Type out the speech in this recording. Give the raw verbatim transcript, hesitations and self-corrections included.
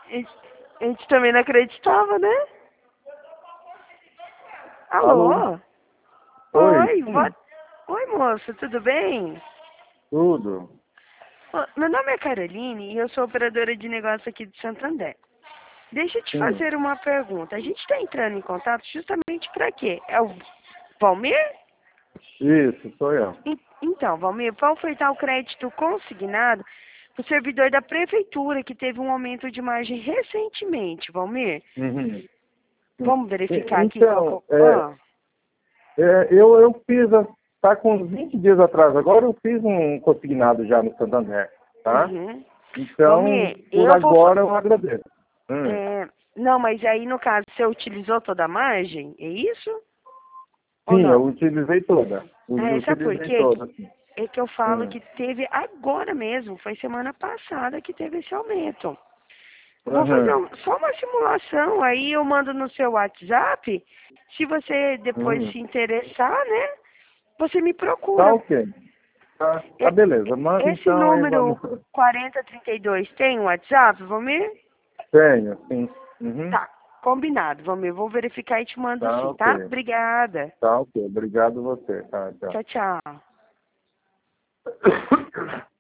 A gente, a gente também não acreditava, né? Alô? Alô? Oi? Oi, Hum, boa... Oi, moço, tudo bem? tudo. Ô, meu nome é Caroline e eu sou operadora de negócio aqui de Santander. Deixa eu te Sim. fazer uma pergunta. A gente está entrando em contato justamente para quê? É o Valmir? Isso, sou eu. En- Então, Valmir, para ofertar o crédito consignado para o servidor da prefeitura que teve um aumento de margem recentemente, Valmir. Uhum. Sim. Vamos E- verificar aqui qual que é Então, o... é, Ah, é, eu, eu fiz, a- tá com uns vinte dias atrás, agora eu fiz um consignado já no Santander, tá? uhum. Então, Valmir, por eu vou... fa- agora eu agradeço. Hum. é, não, mas aí no caso você utilizou toda a margem, é isso? Ou Sim, eu não? utilizei toda. Eu É, sabe por utilizei quê? toda, sim. É que eu falo Hum. que teve agora mesmo, foi semana passada que teve esse aumento. Eu vou fazer Uhum. um- só uma simulação, aí eu mando no seu WhatsApp. Se você depois Uhum. se interessar, né? Você me Tá procura. ok. Tá, tá E- beleza. Manda Esse então aí, número vamos. quarenta trinta e dois tem um WhatsApp, Vomir? Tenho, sim. Uhum. Tá, combinado, Vomir. Vou verificar e te mando Tá sim, ok. tá? Obrigada. Tá ok. Obrigado você. Tá, tchau. Tchau, tchau.